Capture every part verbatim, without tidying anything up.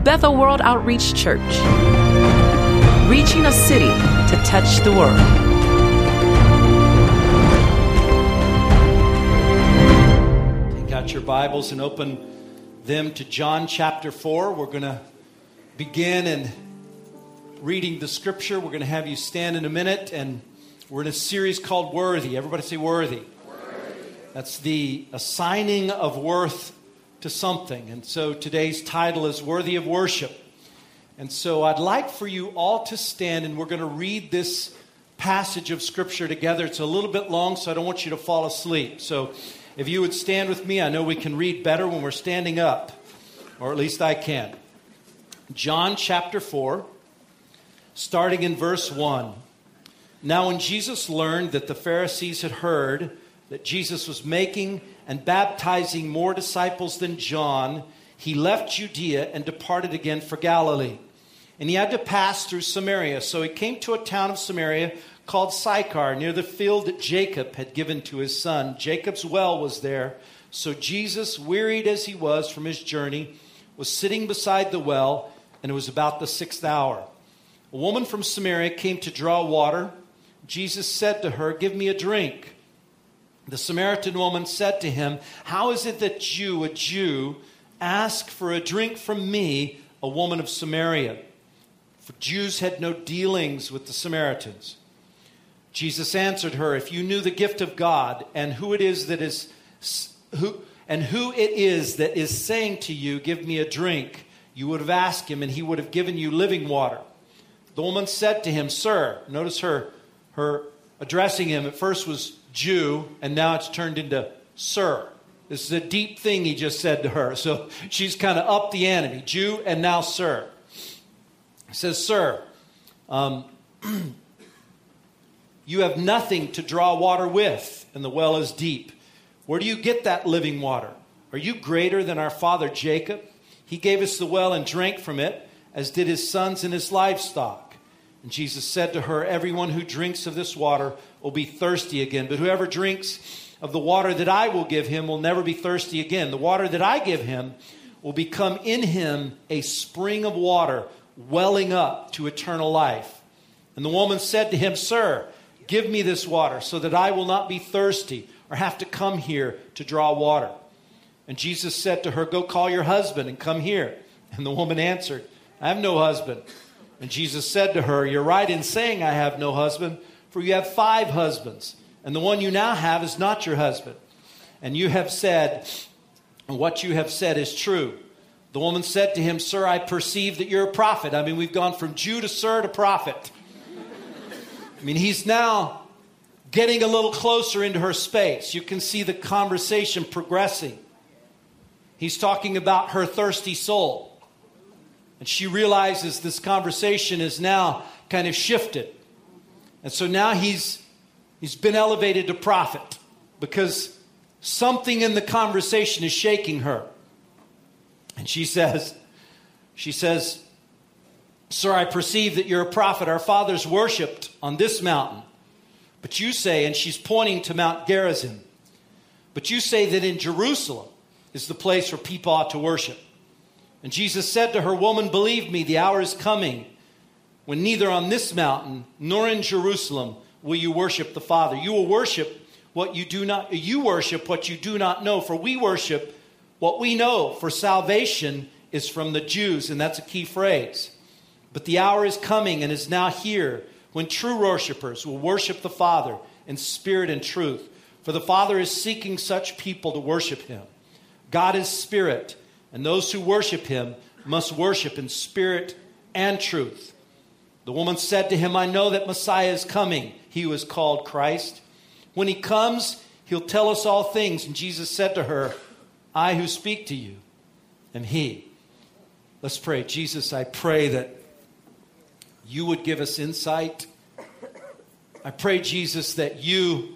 Bethel World Outreach Church, reaching a city to touch the world. Take out your Bibles and open them to John chapter four. We're going to begin in reading the scripture. We're going to have you stand in a minute, and we're in a series called Worthy. Everybody say worthy. Worthy. That's the assigning of worth to something. And so today's title is Worthy of Worship. And so I'd like for you all to stand, and we're going to read this passage of scripture together. It's a little bit long, so I don't want you to fall asleep. So if you would stand with me, I know we can read better when we're standing up, or at least I can. John chapter four, starting in verse one. Now when Jesus learned that the Pharisees had heard that Jesus was making and baptizing more disciples than John, he left Judea and departed again for Galilee. And he had to pass through Samaria. So he came to a town of Samaria called Sychar, near the field that Jacob had given to his son. Jacob's well was there. So Jesus, wearied as he was from his journey, was sitting beside the well, and it was about the sixth hour. A woman from Samaria came to draw water. Jesus said to her, "Give me a drink." The Samaritan woman said to him, "How is it that you, a Jew, ask for a drink from me, a woman of Samaria?" For Jews had no dealings with the Samaritans. Jesus answered her, "If you knew the gift of God and who it is that is who and who it is that is saying to you, 'Give me a drink,' you would have asked him, and he would have given you living water." The woman said to him, "Sir," notice her her addressing him at first was Jew, and now it's turned into sir. This is a deep thing he just said to her. So she's kind of up the ante. Jew and now sir. He says, "Sir, um, you have nothing to draw water with, and the well is deep. Where do you get that living water? Are you greater than our father Jacob? He gave us the well and drank from it, as did his sons and his livestock." And Jesus said to her, "Everyone who drinks of this water will be thirsty again. But whoever drinks of the water that I will give him will never be thirsty again. The water that I give him will become in him a spring of water welling up to eternal life." And the woman said to him, "Sir, give me this water so that I will not be thirsty or have to come here to draw water." And Jesus said to her, "Go call your husband and come here." And the woman answered, "I have no husband." And Jesus said to her, "You're right in saying I have no husband, for you have five husbands, and the one you now have is not your husband. And you have said, and what you have said is true." The woman said to him, "Sir, I perceive that you're a prophet." I mean, we've gone from Jew to sir to prophet. I mean, he's now getting a little closer into her space. You can see the conversation progressing. He's talking about her thirsty soul. And she realizes this conversation is now kind of shifted. And so now he's he's been elevated to prophet because something in the conversation is shaking her. And she says, she says, "Sir, I perceive that you're a prophet. Our fathers worshipped on this mountain. But you say," and she's pointing to Mount Gerizim, "but you say that in Jerusalem is the place where people ought to worship." And Jesus said to her, "Woman, believe me, the hour is coming when neither on this mountain nor in Jerusalem will you worship the Father. You will worship what you do not, you worship what you do not know, for we worship what we know, for salvation is from the Jews." And that's a key phrase. "But the hour is coming and is now here when true worshipers will worship the Father in spirit and truth. For the Father is seeking such people to worship him. God is spirit, and those who worship him must worship in spirit and truth." The woman said to him, "I know that Messiah is coming, he who is called Christ. When he comes, he'll tell us all things." And Jesus said to her, "I who speak to you am he." Let's pray. Jesus, I pray that you would give us insight. I pray, Jesus, that you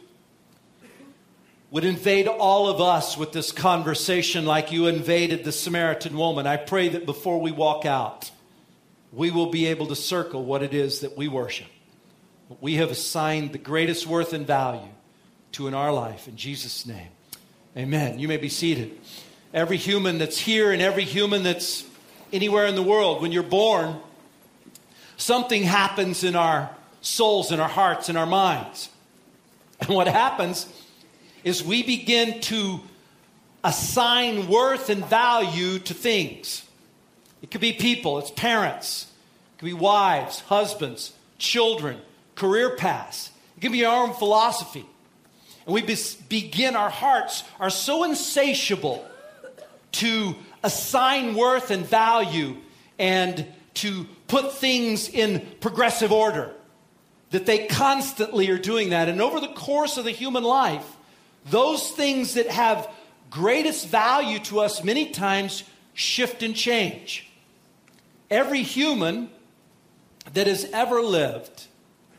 would invade all of us with this conversation like you invaded the Samaritan woman. I pray that before we walk out, we will be able to circle what it is that we worship. We have assigned the greatest worth and value to in our life. In Jesus' name, amen. You may be seated. Every human that's here and every human that's anywhere in the world, when you're born, something happens in our souls, in our hearts, in our minds. And what happens is we begin to assign worth and value to things. It could be people, it's parents, it could be wives, husbands, children, career paths. It can be our own philosophy. And we be- begin, our hearts are so insatiable to assign worth and value and to put things in progressive order that they constantly are doing that. And over the course of the human life, those things that have greatest value to us many times shift and change. Every human that has ever lived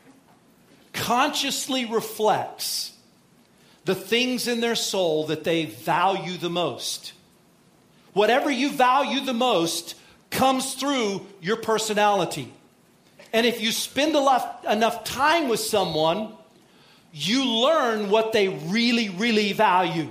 consciously reflects the things in their soul that they value the most. Whatever you value the most comes through your personality. And if you spend enough, enough time with someone, you learn what they really, really value.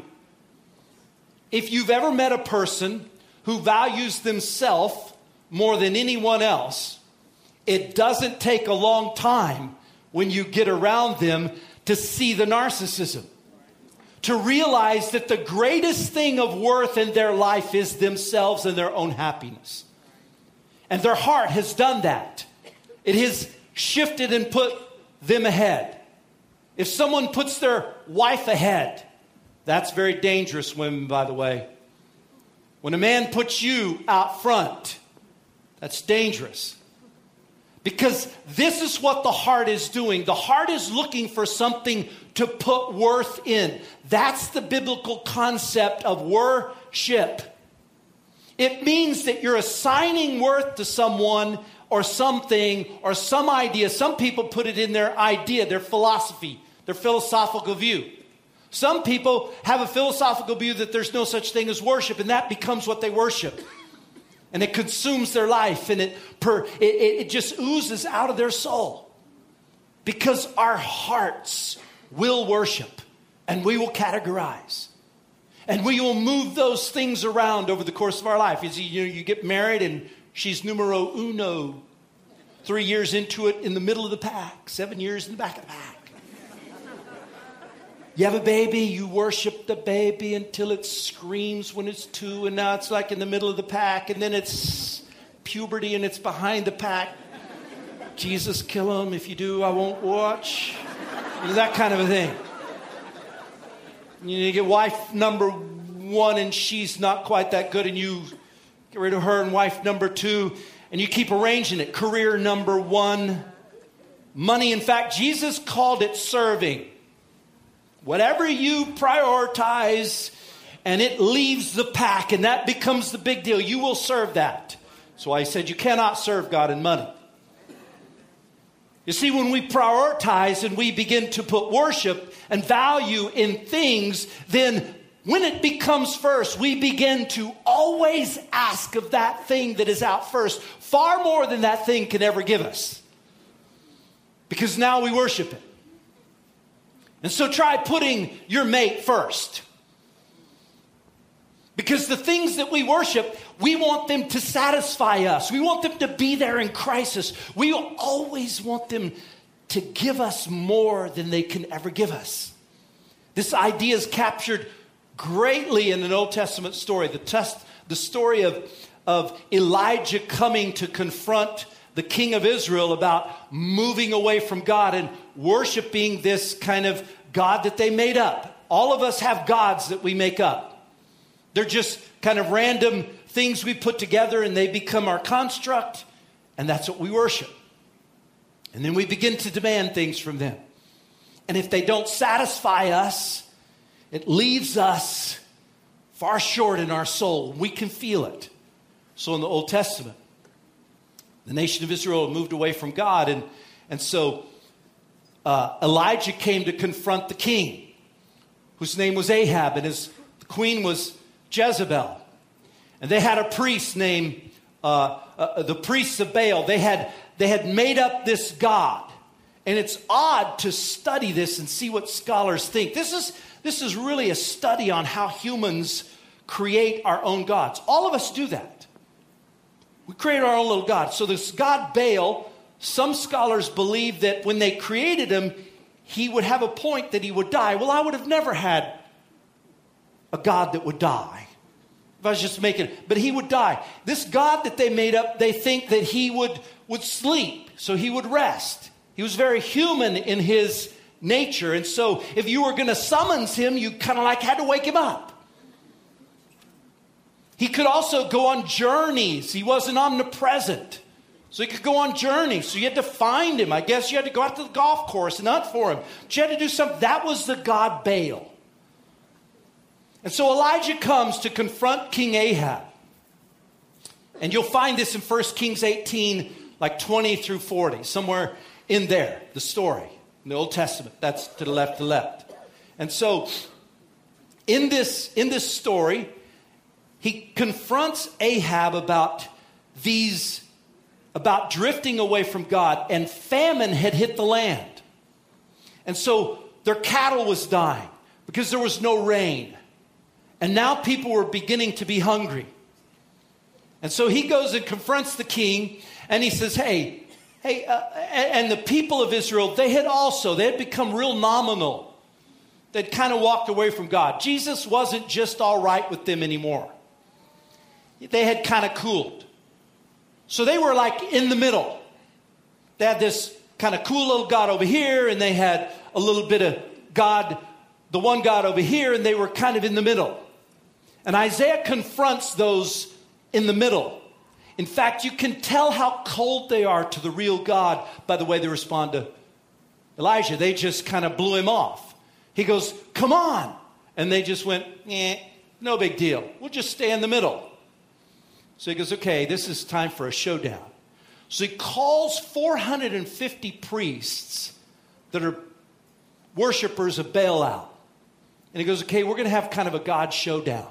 If you've ever met a person who values themselves more than anyone else, it doesn't take a long time when you get around them to see the narcissism. To realize that the greatest thing of worth in their life is themselves and their own happiness. And their heart has done that. It has shifted and put them ahead. If someone puts their wife ahead, that's very dangerous, women, by the way. When a man puts you out front, that's dangerous. Because this is what the heart is doing. The heart is looking for something to put worth in. That's the biblical concept of worship. It means that you're assigning worth to someone or something or some idea. Some people put it in their idea, their philosophy, their philosophical view. Some people have a philosophical view that there's no such thing as worship, and that becomes what they worship. And it consumes their life, and it, per, it, it just oozes out of their soul. Because our hearts will worship, and we will categorize. And we will move those things around over the course of our life. You see, you know, you get married, and she's numero uno. Three years into it, in the middle of the pack. Seven years in the back of the pack. You have a baby, you worship the baby until it screams when it's two, and now it's like in the middle of the pack, and then it's puberty and it's behind the pack. Jesus, kill him. If you do, I won't watch. You know, that kind of a thing. You get wife number one, and she's not quite that good, and you get rid of her, and wife number two, and you keep arranging it. Career number one. Money. In fact, Jesus called it serving. Whatever you prioritize and it leaves the pack and that becomes the big deal, you will serve that. So I said you cannot serve God in money. You see, when we prioritize and we begin to put worship and value in things, then when it becomes first, we begin to always ask of that thing that is out first, far more than that thing can ever give us. Because now we worship it. And so try putting your mate first. Because the things that we worship, we want them to satisfy us. We want them to be there in crisis. We always want them to give us more than they can ever give us. This idea is captured greatly in an Old Testament story. The, test, the story of, of Elijah coming to confront the king of Israel about moving away from God and worshiping this kind of God that they made up. All of us have gods that we make up. They're just kind of random things we put together and they become our construct, and that's what we worship. And then we begin to demand things from them. And if they don't satisfy us, it leaves us far short in our soul. We can feel it. So in the Old Testament, the nation of Israel moved away from God. And, and so uh, Elijah came to confront the king, whose name was Ahab, and his the queen was Jezebel. And they had a priest named, uh, uh, the priests of Baal. They had, they had made up this god. And it's odd to study this and see what scholars think. This is, this is really a study on how humans create our own gods. All of us do that. create our own little god. So this god Baal, some scholars believe that when they created him, he would have a point that he would die. Well, I would have never had a god that would die. If I was just making it, but he would die. This god that they made up, they think that he would, would sleep, so he would rest. He was very human in his nature. And so if you were going to summons him, you kind of like had to wake him up. He could also go on journeys. He wasn't omnipresent. So he could go on journeys. So you had to find him. I guess you had to go out to the golf course and hunt for him. But you had to do something. That was the god Baal. And so Elijah comes to confront King Ahab. And you'll find this in First Kings eighteen, like twenty through forty, somewhere in there, the story. In the Old Testament, that's to the left, to the left. And so, in this, in this story, he confronts Ahab about these, about drifting away from God, and famine had hit the land. And so, their cattle was dying because there was no rain. And now people were beginning to be hungry. And so he goes and confronts the king, and he says, hey, Hey, uh, and the people of Israel, they had also, they had become real nominal. They'd kind of walked away from God. Jesus wasn't just all right with them anymore. They had kind of cooled. So they were like in the middle. They had this kind of cool little God over here, and they had a little bit of God, the one God over here, and they were kind of in the middle. And Isaiah confronts those in the middle. In fact, you can tell how cold they are to the real God by the way they respond to Elijah. They just kind of blew him off. He goes, come on. And they just went, eh, no big deal. We'll just stay in the middle. So he goes, okay, this is time for a showdown. So he calls four hundred fifty priests that are worshipers of Baal out. And he goes, okay, we're going to have kind of a God showdown.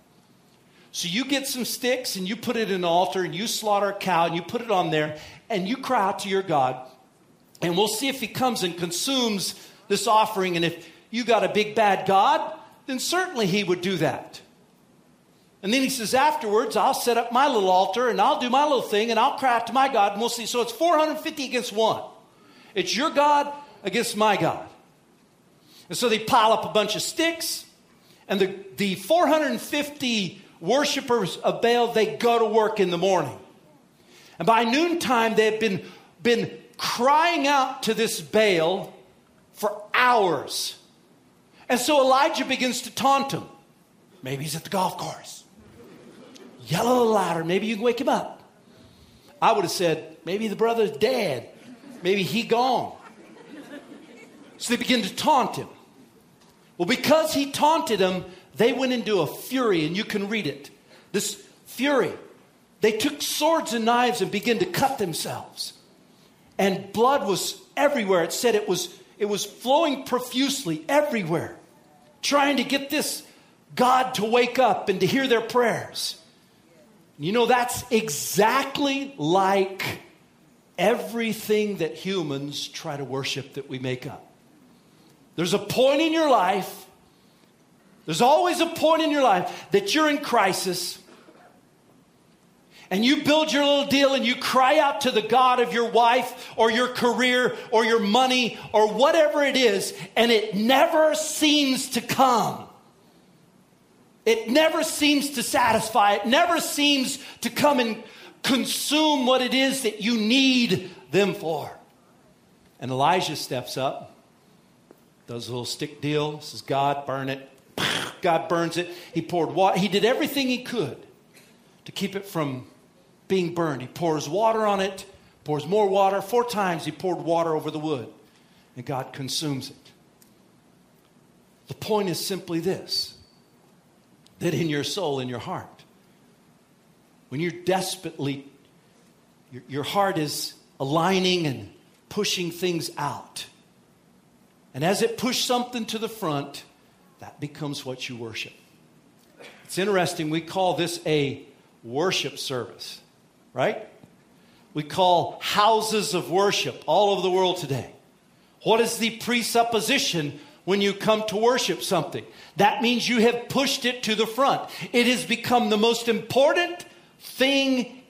So you get some sticks and you put it in an altar and you slaughter a cow and you put it on there and you cry out to your God. And we'll see if he comes and consumes this offering. And if you got a big bad God, then certainly he would do that. And then he says, afterwards, I'll set up my little altar and I'll do my little thing and I'll cry out to my God and we'll see. So it's four hundred fifty against one. It's your God against my God. And so they pile up a bunch of sticks, and the, the four hundred fifty worshipers of Baal, they go to work in the morning. And by noontime, they have been, been crying out to this Baal for hours. And so Elijah begins to taunt him. Maybe he's at the golf course. Yell a little louder. Maybe you can wake him up. I would have said, maybe the brother's dead. Maybe he gone. So they begin to taunt him. Well, because he taunted him, they went into a fury, and you can read it. This fury. They took swords and knives and began to cut themselves. And blood was everywhere. It said it was, it was flowing profusely everywhere, trying to get this God to wake up and to hear their prayers. You know, that's exactly like everything that humans try to worship that we make up. There's a point in your life, there's always a point in your life that you're in crisis, and you build your little deal and you cry out to the God of your wife or your career or your money or whatever it is, and it never seems to come. It never seems to satisfy. It never seems to come and consume what it is that you need them for. And Elijah steps up, does a little stick deal, says, God, burn it. God burns it. He poured water. He did everything he could to keep it from being burned. He pours water on it, pours more water. Four times he poured water over the wood, and God consumes it. The point is simply this, that in your soul, in your heart, when you're desperately, your, your heart is aligning and pushing things out. And as it pushes something to the front, that becomes what you worship. It's interesting, we call this a worship service, right? We call houses of worship all over the world today. What is the presupposition when you come to worship something? That means you have pushed it to the front. It has become the most important thing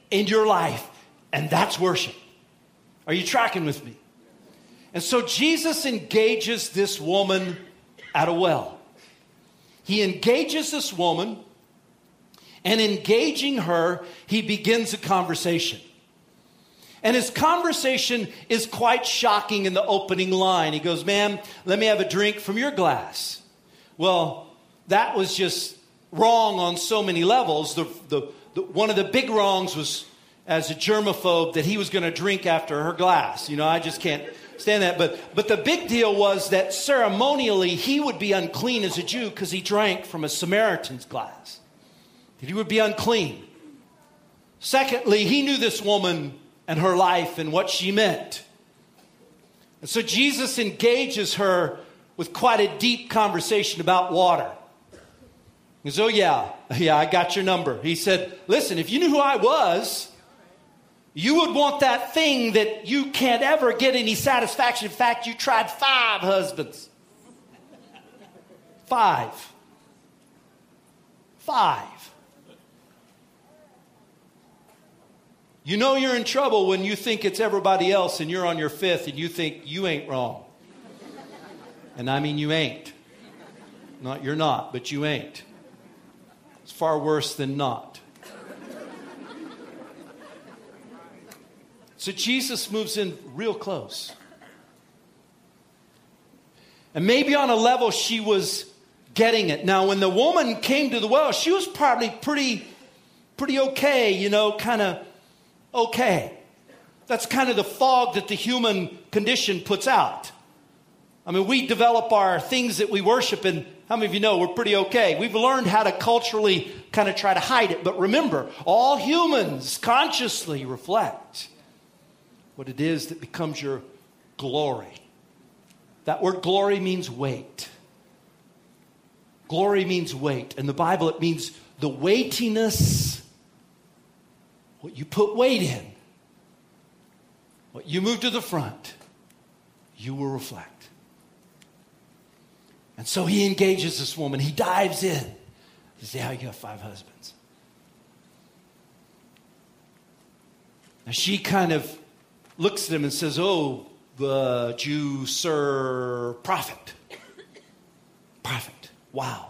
in your life, and that's worship. Are you tracking with me? And so Jesus engages this woman at a well. He engages this woman, and engaging her, he begins a conversation. And his conversation is quite shocking in the opening line. He goes, "Ma'am, let me have a drink from your glass." Well, that was just wrong on so many levels. The, the, the, one of the big wrongs was, as a germaphobe, that he was going to drink after her glass. You know, I just can't stand that. But, but the big deal was that ceremonially he would be unclean as a Jew because he drank from a Samaritan's glass. That he would be unclean. Secondly, he knew this woman and her life and what she meant. And so Jesus engages her with quite a deep conversation about water. He goes, "Oh yeah, yeah, I got your number." He said, "Listen, if you knew who I was, you would want that thing that you can't ever get any satisfaction. In fact, you tried five husbands. Five. Five. You know you're in trouble when you think it's everybody else and you're on your fifth and you think you ain't wrong. And I mean you ain't. Not you're not, but you ain't. It's far worse than not. So Jesus moves in real close. And maybe on a level she was getting it. Now when the woman came to the well, she was probably pretty, pretty okay, you know, kind of okay. That's kind of the fog that the human condition puts out. I mean, we develop our things that we worship, and how many of you know we're pretty okay? We've learned how to culturally kind of try to hide it. But remember, all humans consciously reflect what it is that becomes your glory. That word glory means weight. Glory means weight. In the Bible, it means the weightiness. What you put weight in, what you move to the front, you will reflect. And so he engages this woman. He dives in. He says, "Yeah, you have five husbands." Now she kind of looks at him and says, "Oh, the Jew, sir, prophet. Prophet. Wow.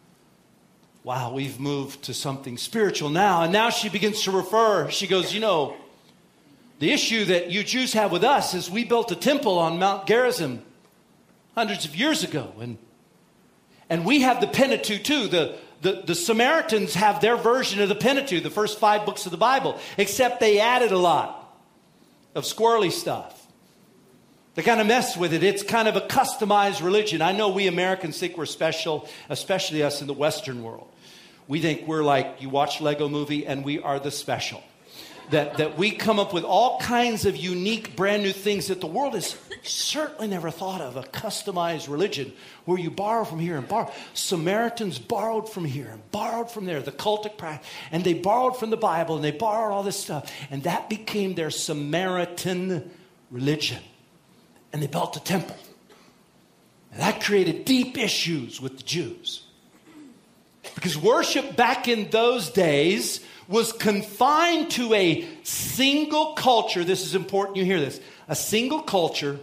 Wow, we've moved to something spiritual now." And now she begins to refer. She goes, "You know, the issue that you Jews have with us is we built a temple on Mount Gerizim hundreds of years ago. And, and we have the Pentateuch too. The, the, the Samaritans have their version of the Pentateuch, the first five books of the Bible, except they added a lot of squirrely stuff. They kind of mess with it. It's kind of a customized religion. I know we Americans think we're special, especially us in the Western world. We think we're like, you watch Lego Movie and we are the special. That, that we come up with all kinds of unique, brand new things that the world has certainly never thought of. A customized religion where you borrow from here and borrow. Samaritans borrowed from here and borrowed from there. The cultic practice. And they borrowed from the Bible and they borrowed all this stuff. And that became their Samaritan religion. And they built a temple. And that created deep issues with the Jews. Because worship back in those days was confined to a single culture. This is important, you hear this. A single culture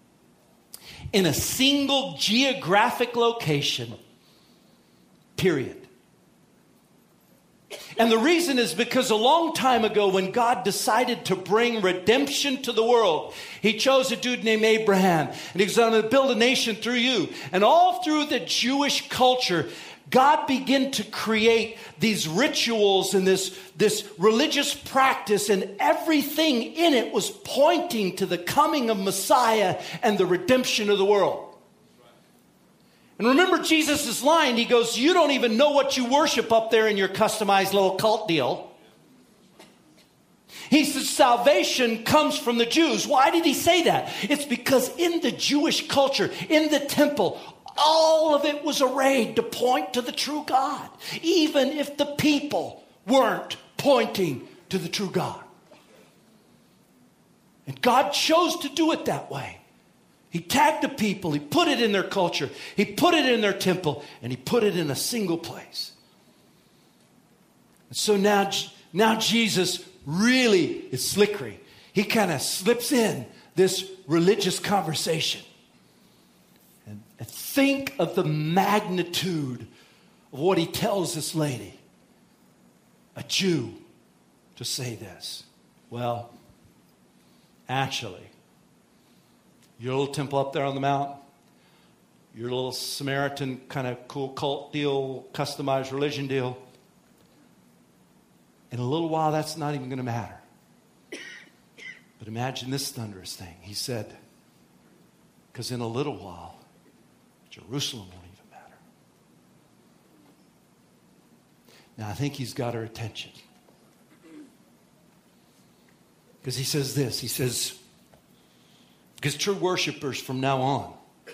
in a single geographic location, period. And the reason is because a long time ago when God decided to bring redemption to the world, he chose a dude named Abraham. And he was going to build a nation through you. And all through the Jewish culture, God began to create these rituals and this, this religious practice, and everything in it was pointing to the coming of Messiah and the redemption of the world. And remember Jesus' line, he goes, "You don't even know what you worship up there in your customized little cult deal." He says salvation comes from the Jews. Why did he say that? It's because in the Jewish culture, in the temple, all of it was arrayed to point to the true God, even if the people weren't pointing to the true God. And God chose to do it that way. He tagged the people, he put it in their culture, he put it in their temple, and he put it in a single place. And so now, now Jesus really is slickery. He kind of slips in this religious conversation. And think of the magnitude of what he tells this lady, a Jew, to say this. Well, actually, your little temple up there on the mountain, your little Samaritan kind of cool cult deal, customized religion deal, in a little while, that's not even going to matter. But imagine this thunderous thing. He said, because in a little while, Jerusalem won't even matter. Now, I think he's got her attention. Because he says this. He says, because true worshipers from now on,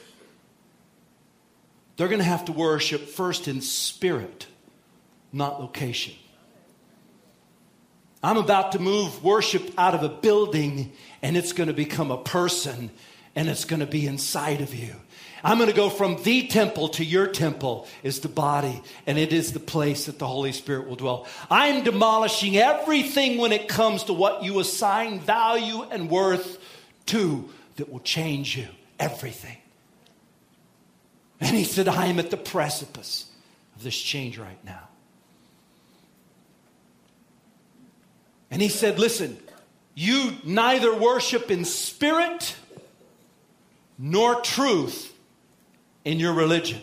they're going to have to worship first in spirit, not location. I'm about to move worship out of a building, and it's going to become a person, and it's going to be inside of you. I'm going to go from the temple to your temple is the body, and it is the place that the Holy Spirit will dwell. I'm demolishing everything when it comes to what you assign value and worth to that will change you. Everything. And he said, I am at the precipice of this change right now. And he said, listen, you neither worship in spirit nor truth in your religion.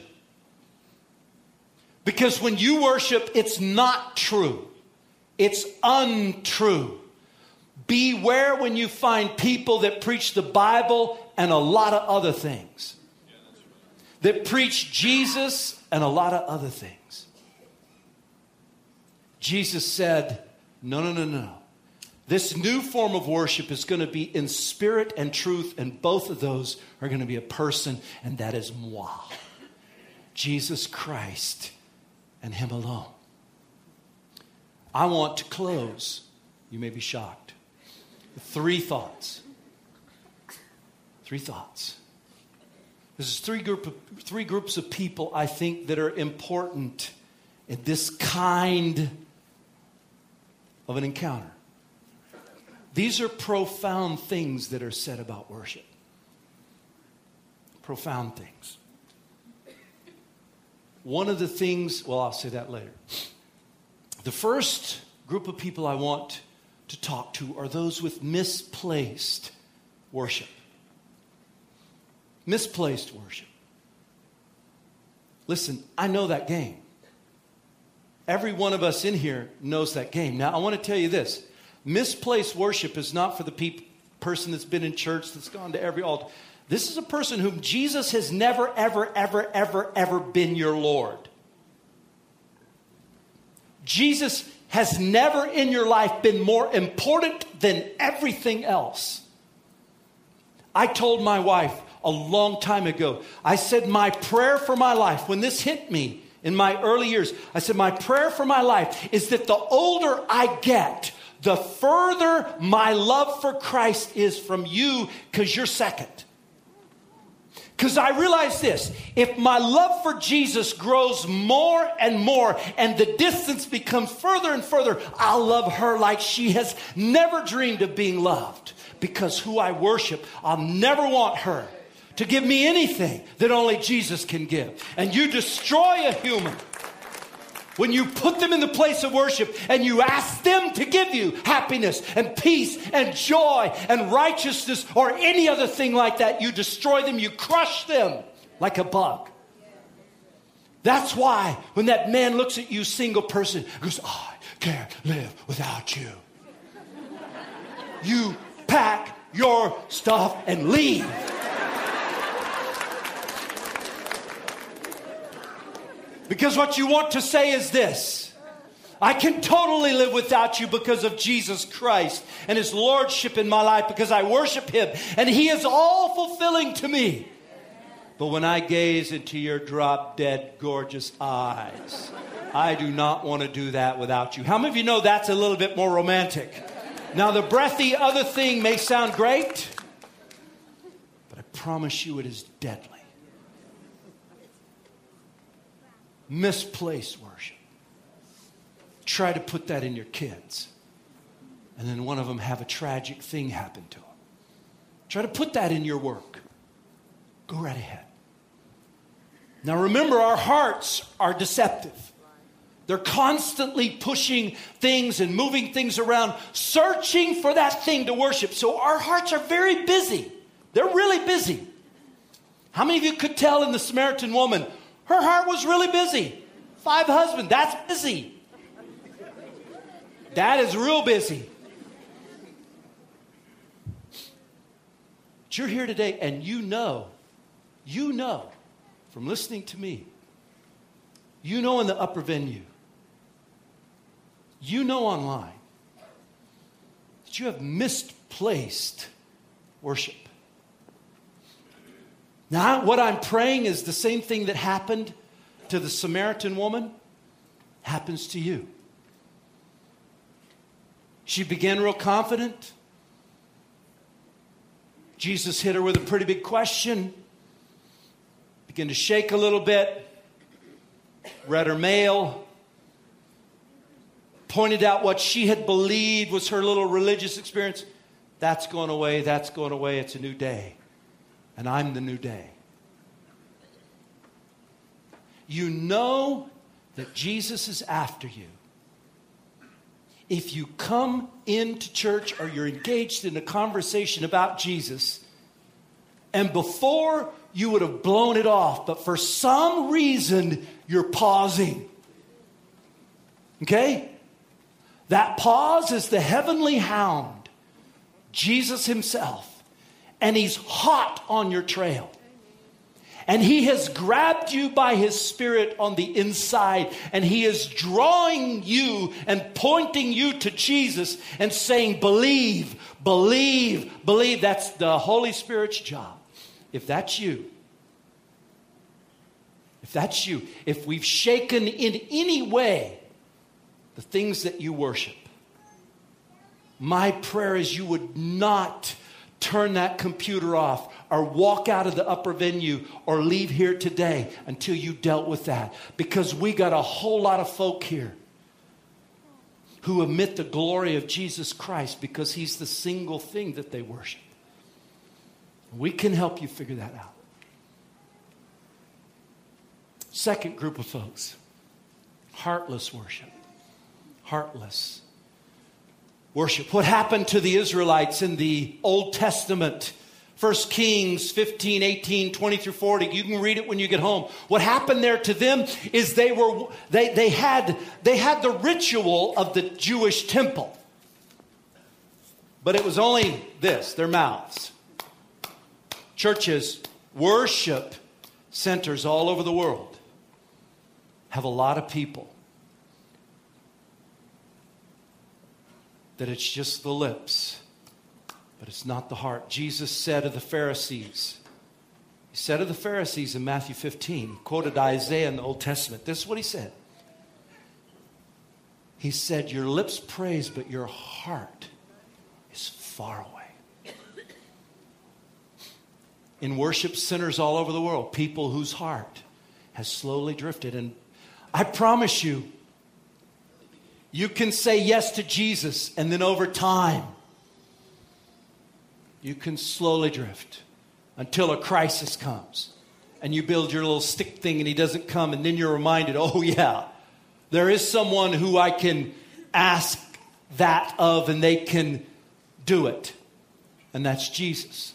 Because when you worship, it's not true. It's untrue. Beware when you find people that preach the Bible and a lot of other things. That preach Jesus and a lot of other things. Jesus said, no, no, no, no. This new form of worship is going to be in spirit and truth, and both of those are going to be a person, and that is moi. Jesus Christ and Him alone. I want to close, you may be shocked, with three thoughts. Three thoughts. There's three group of, three groups of people, I think, that are important in this kind of an encounter. These are profound things that are said about worship. Profound things. One of the things, well, I'll say that later. The first group of people I want to talk to are those with misplaced worship. Misplaced worship. Listen, I know that game. Every one of us in here knows that game. Now, I want to tell you this. Misplaced worship is not for the peop- person that's been in church, that's gone to every altar. This is a person whom Jesus has never, ever, ever, ever, ever been your Lord. Jesus has never in your life been more important than everything else. I told my wife a long time ago, I said my prayer for my life, when this hit me in my early years, I said my prayer for my life is that the older I get, the further my love for Christ is from you, because you're second. Because I realize this, if my love for Jesus grows more and more and the distance becomes further and further, I'll love her like she has never dreamed of being loved. Because who I worship, I'll never want her to give me anything that only Jesus can give. And you destroy a human when you put them in the place of worship and you ask them to give you happiness and peace and joy and righteousness or any other thing like that. You destroy them. You crush them like a bug. That's why when that man looks at you, single person, goes, I can't live without you. You pack your stuff and leave. Because what you want to say is this: I can totally live without you because of Jesus Christ and His Lordship in my life, because I worship Him and He is all fulfilling to me. But when I gaze into your drop dead gorgeous eyes, I do not want to do that without you. How many of you know that's a little bit more romantic? Now the breathy other thing may sound great, but I promise you it is deadly. Misplaced worship. Try to put that in your kids. and then one of them have a tragic thing happen to them. Try to put that in your work. Go right ahead. Now remember, our hearts are deceptive. They're constantly pushing things and moving things around, searching for that thing to worship. So our hearts are very busy. They're really busy. How many of you could tell in the Samaritan woman, her heart was really busy? Five husbands, that's busy. That is real busy. But you're here today and you know, you know, from listening to me, you know in the upper venue, you know online, that you have misplaced worship. Now, what I'm praying is the same thing that happened to the Samaritan woman happens to you. She began real confident. Jesus hit her with a pretty big question. Began to shake a little bit. Read her mail. Pointed out what she had believed was her little religious experience. That's going away. That's going away. It's a new day. And I'm the new day. You know that Jesus is after you. If you come into church or you're engaged in a conversation about Jesus, and before you would have blown it off, but for some reason you're pausing. Okay? That pause is the heavenly hound, Jesus himself. And he's hot on your trail. And he has grabbed you by his Spirit on the inside. And he is drawing you and pointing you to Jesus and saying, believe, believe, believe. That's the Holy Spirit's job. If that's you, if that's you, if we've shaken in any way the things that you worship, my prayer is you would not turn that computer off or walk out of the upper venue or leave here today until you dealt with that. Because we got a whole lot of folk here who admit the glory of Jesus Christ because he's the single thing that they worship. We can help you figure that out. Second group of folks, heartless worship. Heartless worship. What happened to the Israelites in the Old Testament? First Kings fifteen, eighteen, twenty through forty. You can read it when you get home. What happened there to them is they were they they had they had the ritual of the Jewish temple. But it was only this, their mouths. Churches, worship centers all over the world have a lot of people that it's just the lips, but it's not the heart. Jesus said of the Pharisees, he said of the Pharisees in Matthew fifteen, he quoted Isaiah in the Old Testament. This is what he said. He said, your lips praise, but your heart is far away. In worship centers all over the world, people whose heart has slowly drifted. And I promise you, you can say yes to Jesus, and then over time, you can slowly drift until a crisis comes. And you build your little stick thing and he doesn't come, and then you're reminded, oh yeah, there is someone who I can ask that of and they can do it. And that's Jesus.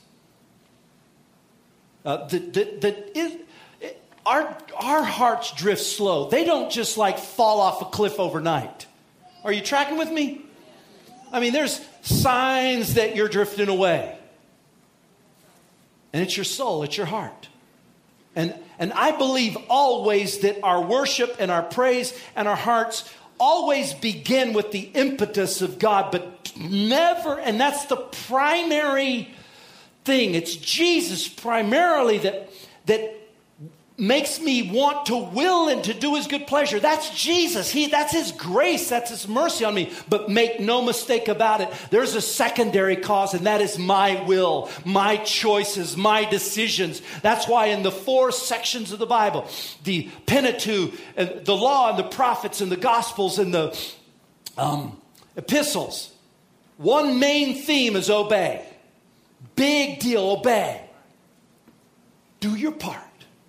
Uh, the, the, the, it, it, our, our hearts drift slow. They don't just like fall off a cliff overnight. Are you tracking with me? I mean, there's signs that you're drifting away. And it's your soul, it's your heart. And, and I believe always that our worship and our praise and our hearts always begin with the impetus of God, but never, and that's the primary thing. It's Jesus primarily that, that makes me want to will and to do his good pleasure. That's Jesus. He, that's his grace. That's his mercy on me. But make no mistake about it. There's a secondary cause, and that is my will, my choices, my decisions. That's why in the four sections of the Bible, the Pentateuch, and the law and the prophets and the gospels and the um, epistles, One main theme is obey. Big deal, obey. Do your part.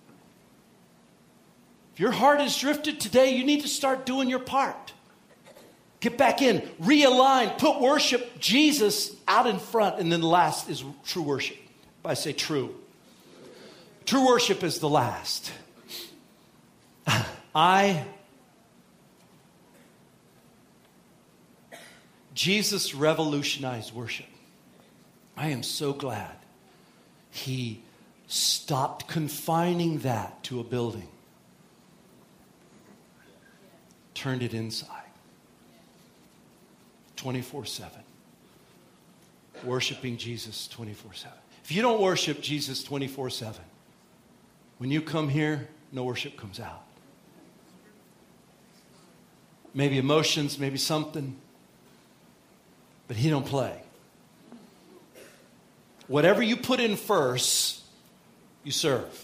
If your heart is drifted today, you need to start doing your part. Get back in, realign, put worship, Jesus out in front. And then the last is true worship. I say true. True worship is the last. I, Jesus revolutionized worship. I am so glad he stopped confining that to a building. Turned it inside. twenty-four seven. Worshiping Jesus twenty-four seven. If you don't worship Jesus twenty-four seven, when you come here, no worship comes out. Maybe emotions, maybe something, but he don't play. Whatever you put in first, you serve.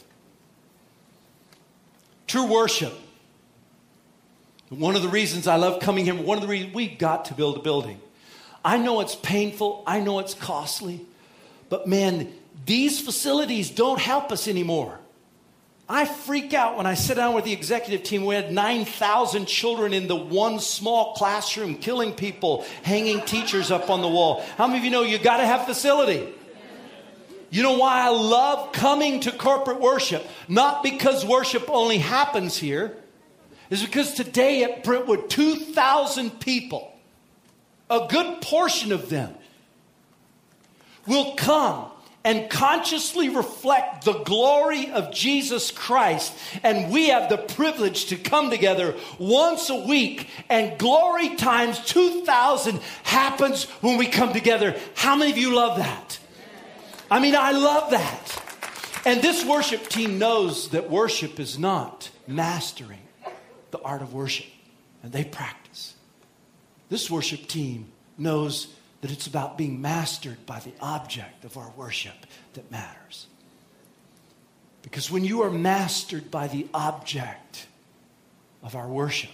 True worship. One of the reasons I love coming here, one of the reasons we've got to build a building. I know it's painful. I know it's costly. But man, these facilities don't help us anymore. I freak out when I sit down with the executive team. We had nine thousand children in the one small classroom, killing people, hanging teachers up on the wall. How many of you know you got to have facility? You know why I love coming to corporate worship? Not because worship only happens here. It's because today at Brentwood, two thousand people, a good portion of them, will come and consciously reflect the glory of Jesus Christ. And we have the privilege to come together once a week. And glory times two thousand happens when we come together. How many of you love that? I mean, I love that. And this worship team knows that worship is not mastering the art of worship. And they practice. This worship team knows that it's about being mastered by the object of our worship that matters. Because when you are mastered by the object of our worship,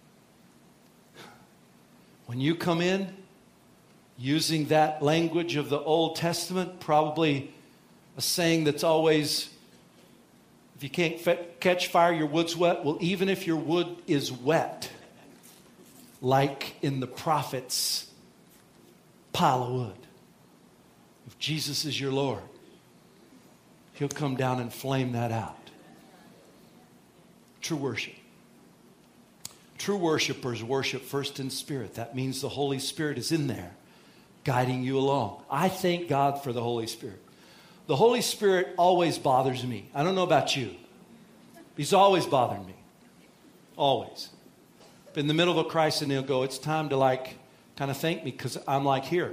when you come in using that language of the Old Testament, probably a saying that's always, if you can't fe- catch fire, your wood's wet. Well, even if your wood is wet, like in the prophets' pile of wood, if Jesus is your Lord, he'll come down and flame that out. True worship. True worshipers worship first in spirit. That means the Holy Spirit is in there, guiding you along. I thank God for the Holy Spirit. The Holy Spirit always bothers me. I don't know about you. He's always bothering me. Always. In the middle of a crisis, and he'll go, it's time to like kind of thank me because I'm like here.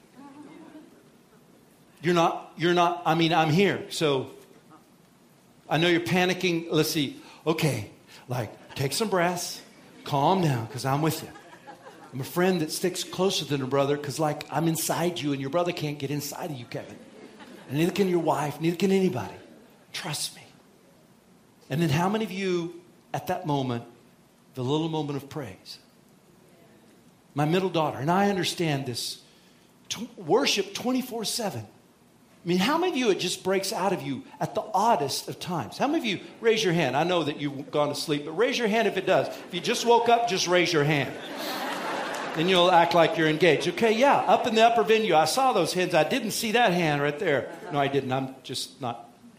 You're not, you're not, I mean, I'm here. So I know you're panicking. Let's see. Okay, like take some breaths, calm down because I'm with you. I'm a friend that sticks closer than a brother because like I'm inside you and your brother can't get inside of you, Kevin. And neither can your wife, neither can anybody. Trust me. And then how many of you at that moment, the little moment of praise? My middle daughter, and I understand this, t- worship twenty-four seven. I mean, how many of you, it just breaks out of you at the oddest of times? How many of you, raise your hand. I know that you've gone to sleep, but raise your hand if it does. If you just woke up, just raise your hand. Then you'll act like you're engaged. Okay, yeah, up in the upper venue, I saw those hands. I didn't see that hand right there. No, I didn't. I'm just not.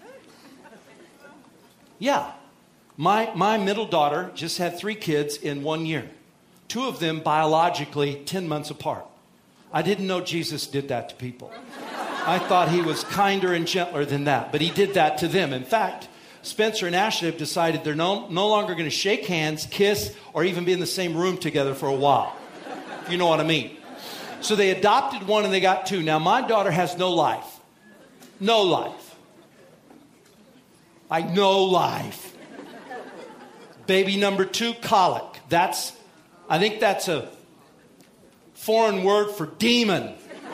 Yeah. My, my middle daughter just had three kids in one year. Two of them biologically ten months apart. I didn't know Jesus did that to people. I thought he was kinder and gentler than that, but he did that to them. In fact, Spencer and Ashley have decided they're no, no longer going to shake hands, kiss, or even be in the same room together for a while. You know what I mean? So they adopted one and they got two. Now, my daughter has no life. No life. Like no life. Baby number two, colic. That's, I think that's a foreign word for demon.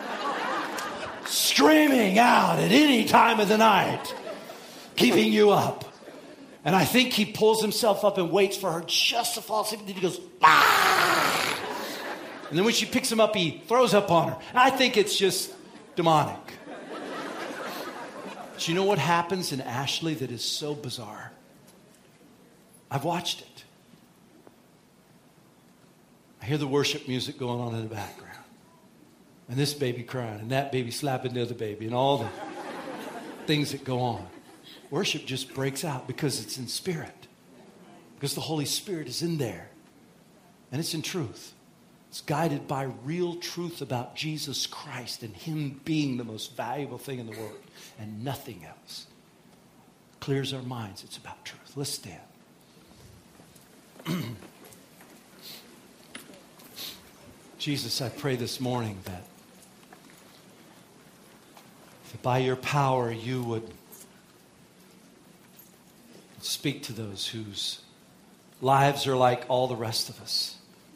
Screaming out at any time of the night, keeping you up. And I think he pulls himself up and waits for her just to fall asleep. And then he goes, ah! And then when she picks him up, he throws up on her. And I think it's just demonic. Do you know what happens in Ashley that is so bizarre? I've watched it. I hear the worship music going on in the background. And this baby crying, and that baby slapping the other baby, and all the things that go on. Worship just breaks out because it's in spirit. Because the Holy Spirit is in there. And it's in truth. It's guided by real truth about Jesus Christ and Him being the most valuable thing in the world and nothing else. Clears our minds. It's about truth. Let's stand. Jesus, I pray this morning that, that by your power you would speak to those whose lives are like all the rest of us,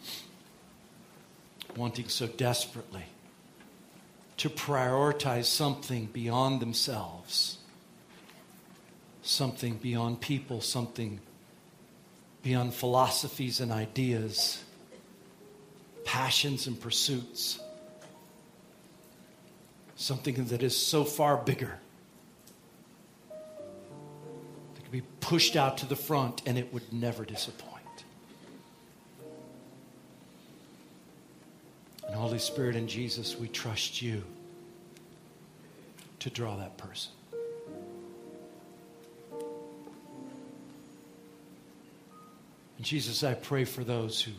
wanting so desperately to prioritize something beyond themselves, something beyond people, something beyond philosophies and ideas, passions and pursuits, something that is so far bigger that could be pushed out to the front and it would never disappoint. And Holy Spirit and Jesus, we trust you to draw that person. And Jesus, I pray for those who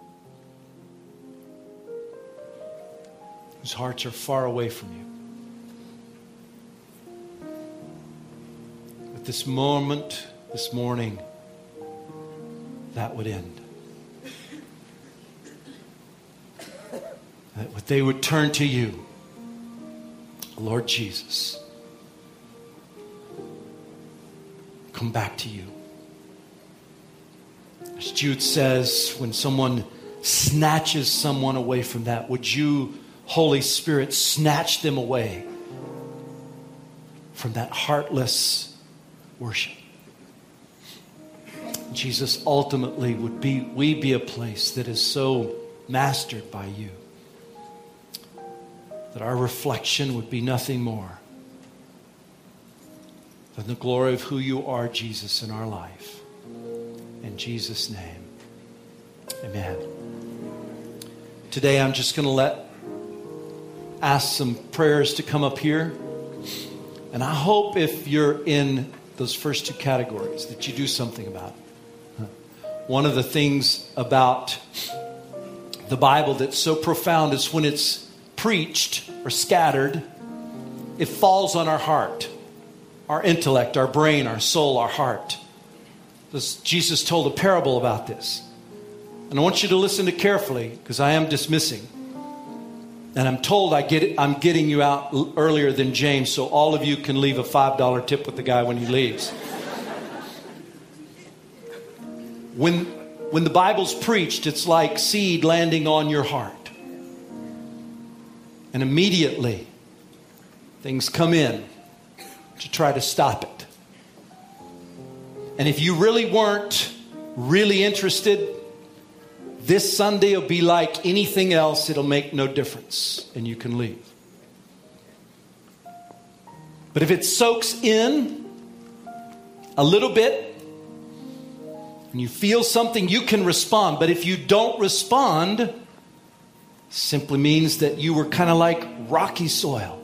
whose hearts are far away from you. At this moment, this morning, that would end. That they would turn to you, Lord Jesus. Come back to you. As Jude says, when someone snatches someone away from that, would you, Holy Spirit, snatch them away from that heartless worship? Jesus, ultimately, would be we be a place that is so mastered by you that our reflection would be nothing more than the glory of who you are, Jesus, in our life. In Jesus' name, amen. Today I'm just going to let ask some prayers to come up here. And I hope if you're in those first two categories that you do something about it. One of the things about the Bible that's so profound is when it's preached or scattered, it falls on our heart, our intellect, our brain, our soul, our heart. This, Jesus told a parable about this. And I want you to listen to carefully because I am dismissing. And I'm told I get it, I'm getting you out l- earlier than James, so all of you can leave a five dollar tip with the guy when he leaves. When, when the Bible's preached, it's like seed landing on your heart. And immediately, things come in to try to stop it. And if you really weren't really interested, this Sunday will be like anything else. It'll make no difference, and you can leave. But if it soaks in a little bit, and you feel something, you can respond. But if you don't respond, simply means that you were kind of like rocky soil.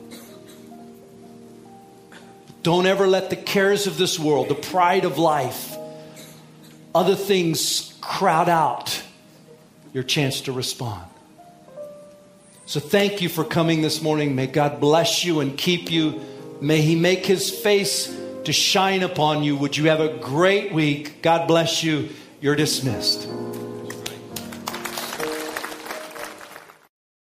Don't ever let the cares of this world, the pride of life, other things crowd out your chance to respond. So thank you for coming this morning. May God bless you and keep you. May He make His face to shine upon you. Would you have a great week? God bless you. You're dismissed.